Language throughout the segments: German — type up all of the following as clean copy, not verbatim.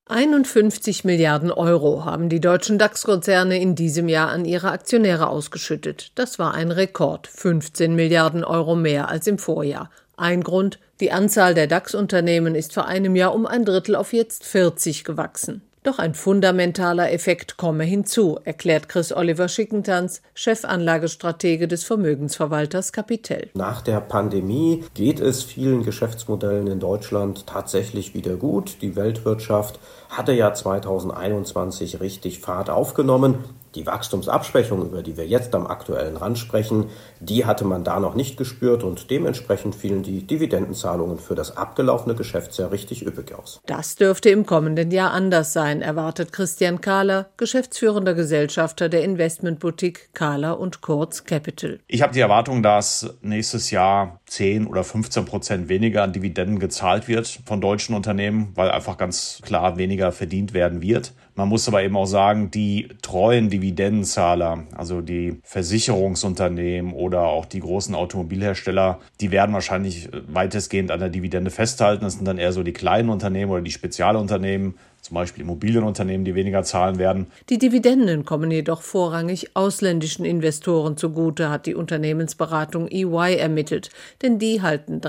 51 Milliarden Euro haben die deutschen DAX-Konzerne in diesem Jahr an ihre Aktionäre ausgeschüttet. Das war ein Rekord, 15 Milliarden Euro mehr als im Vorjahr. Ein Grund: die Anzahl der DAX-Unternehmen ist vor einem Jahr um ein Drittel auf jetzt 40 gewachsen. Doch ein fundamentaler Effekt komme hinzu, erklärt Chris-Oliver Schickentanz, Chefanlagestratege des Vermögensverwalters Capitel. Nach der Pandemie geht es vielen Geschäftsmodellen in Deutschland tatsächlich wieder gut. Die Weltwirtschaft hatte ja 2021 richtig Fahrt aufgenommen. Die Wachstumsabschwächung, über die wir jetzt am aktuellen Rand sprechen, die hatte man da noch nicht gespürt und dementsprechend fielen die Dividendenzahlungen für das abgelaufene Geschäftsjahr richtig üppig aus. Das dürfte im kommenden Jahr anders sein, erwartet Christian Kahler, geschäftsführender Gesellschafter der Investmentboutique Kahler & Kurz Capital. Ich habe die Erwartung, dass nächstes Jahr 10 oder 15% weniger an Dividenden gezahlt wird von deutschen Unternehmen, weil einfach ganz klar weniger verdient werden wird. Man muss aber eben auch sagen, die treuen Dividendenzahler, also die Versicherungsunternehmen oder auch die großen Automobilhersteller, die werden wahrscheinlich weitestgehend an der Dividende festhalten. Das sind dann eher so die kleinen Unternehmen oder die Spezialunternehmen, zum Beispiel Immobilienunternehmen, die weniger zahlen werden. Die Dividenden kommen jedoch vorrangig ausländischen Investoren zugute, hat die Unternehmensberatung EY ermittelt. Denn die halten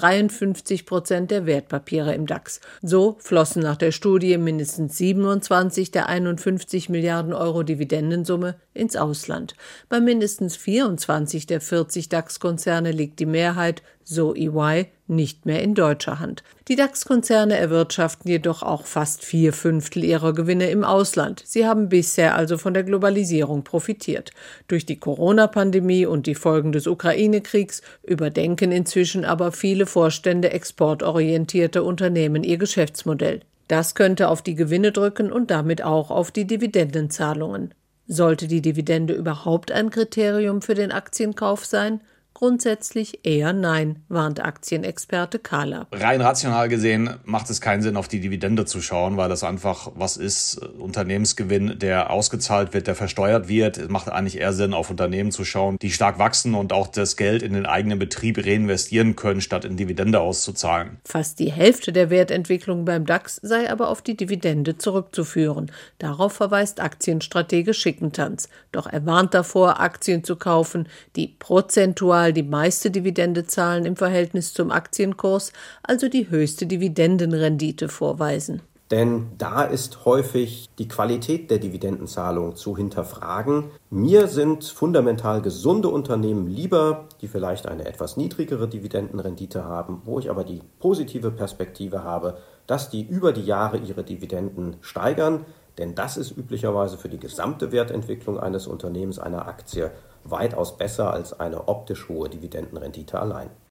53% der Wertpapiere im DAX. So flossen nach der Studie mindestens 27 der 51 Milliarden Euro Dividendensumme ins Ausland. Bei mindestens 24 der 40 DAX-Konzerne liegt die Mehrheit, so EY, nicht mehr in deutscher Hand. Die DAX-Konzerne erwirtschaften jedoch auch fast 4/5 ihrer Gewinne im Ausland. Sie haben bisher also von der Globalisierung profitiert. Durch die Corona-Pandemie und die Folgen des Ukraine-Kriegs überdenken inzwischen aber viele Vorstände exportorientierter Unternehmen ihr Geschäftsmodell. Das könnte auf die Gewinne drücken und damit auch auf die Dividendenzahlungen. Sollte die Dividende überhaupt ein Kriterium für den Aktienkauf sein? Grundsätzlich eher nein, warnt Aktienexperte Kahler. Rein rational gesehen macht es keinen Sinn, auf die Dividende zu schauen, weil das einfach was ist, Unternehmensgewinn, der ausgezahlt wird, der versteuert wird. Es macht eigentlich eher Sinn, auf Unternehmen zu schauen, die stark wachsen und auch das Geld in den eigenen Betrieb reinvestieren können, statt in Dividende auszuzahlen. Fast die Hälfte der Wertentwicklung beim DAX sei aber auf die Dividende zurückzuführen. Darauf verweist Aktienstratege Schickentanz. Doch er warnt davor, Aktien zu kaufen, die prozentual die meiste Dividende zahlen im Verhältnis zum Aktienkurs, also die höchste Dividendenrendite vorweisen. Denn da ist häufig die Qualität der Dividendenzahlung zu hinterfragen. Mir sind fundamental gesunde Unternehmen lieber, die vielleicht eine etwas niedrigere Dividendenrendite haben, wo ich aber die positive Perspektive habe, dass die über die Jahre ihre Dividenden steigern. Denn das ist üblicherweise für die gesamte Wertentwicklung eines Unternehmens, einer Aktie, weitaus besser als eine optisch hohe Dividendenrendite allein.